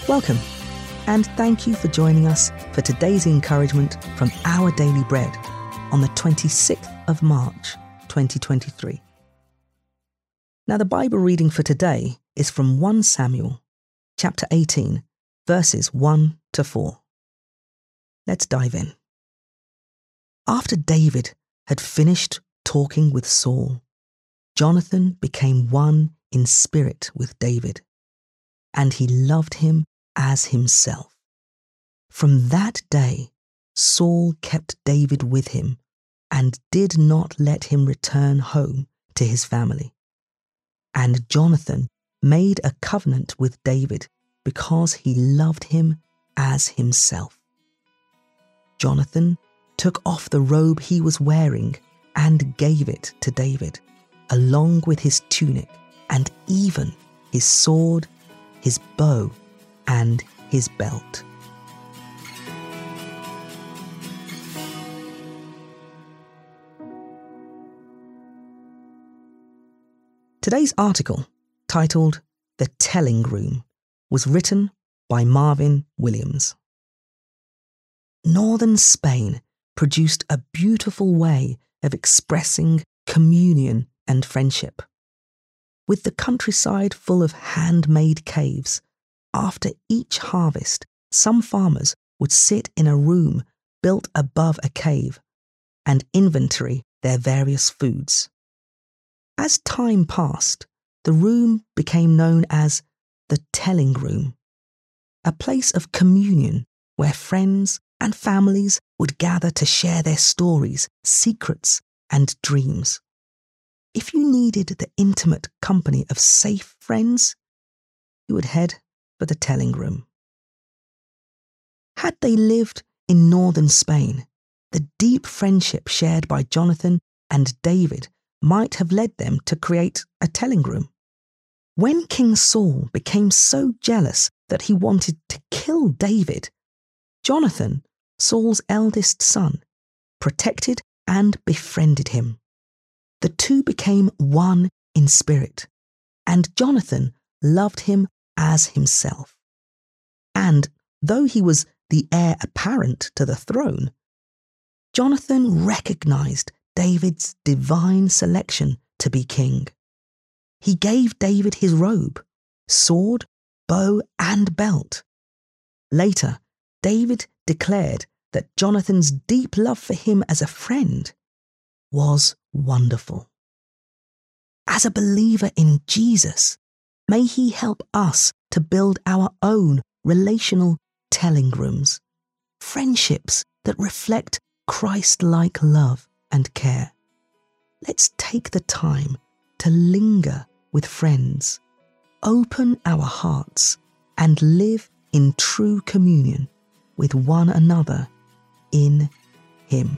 Welcome, and thank you for joining us for today's encouragement from Our Daily Bread on the 26th of March, 2023. Now, the Bible reading for today is from 1 Samuel, chapter 18, verses 1 to 4. Let's dive in. After David had finished talking with Saul, Jonathan became one in spirit with David, and he loved him as himself. From that day, Saul kept David with him and did not let him return home to his family. And Jonathan made a covenant with David because he loved him as himself. Jonathan took off the robe he was wearing and gave it to David, along with his tunic and even his sword, his bow, and his belt. Today's article, titled The Telling Room, was written by Marvin Williams. Northern Spain produced a beautiful way of expressing communion and friendship. With the countryside full of handmade caves, after each harvest, some farmers would sit in a room built above a cave and inventory their various foods. As time passed, the room became known as the Telling Room, a place of communion where friends and families would gather to share their stories, secrets, and dreams. If you needed the intimate company of safe friends, you would head for the Telling Room. Had they lived in northern Spain, the deep friendship shared by Jonathan and David might have led them to create a telling room. When King Saul became so jealous that he wanted to kill David, Jonathan, Saul's eldest son, protected and befriended him. The two became one in spirit, and Jonathan loved him as himself. And though he was the heir apparent to the throne, Jonathan recognized David's divine selection to be king. He gave David his robe, sword, bow, and belt. Later, David declared that Jonathan's deep love for him as a friend was wonderful. As a believer in Jesus, may he help us to build our own relational telling rooms, friendships that reflect Christ-like love and care. Let's take the time to linger with friends, open our hearts, and live in true communion with one another in Him.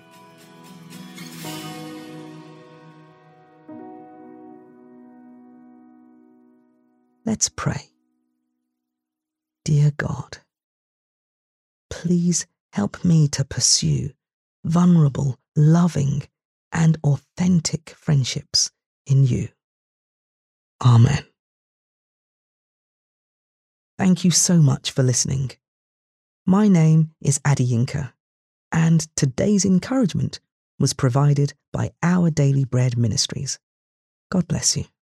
Let's pray. Dear God, please help me to pursue vulnerable, loving, and authentic friendships in you. Amen. Thank you so much for listening. My name is Adi Yinka, and today's encouragement was provided by Our Daily Bread Ministries. God bless you.